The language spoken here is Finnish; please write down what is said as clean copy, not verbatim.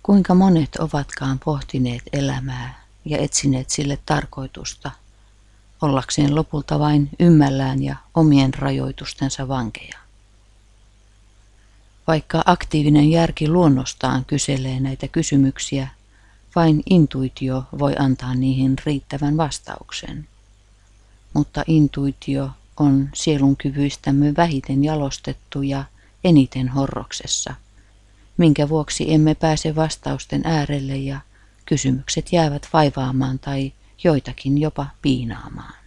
Kuinka monet ovatkaan pohtineet elämää ja etsineet sille tarkoitusta, ollakseen lopulta vain ymmällään ja omien rajoitustensa vankeja. Vaikka aktiivinen järki luonnostaan kyselee näitä kysymyksiä, vain intuitio voi antaa niihin riittävän vastauksen. Mutta intuitio on sielunkyvyistämme vähiten jalostettu ja eniten horroksessa, minkä vuoksi emme pääse vastausten äärelle ja kysymykset jäävät vaivaamaan tai joitakin jopa piinaamaan.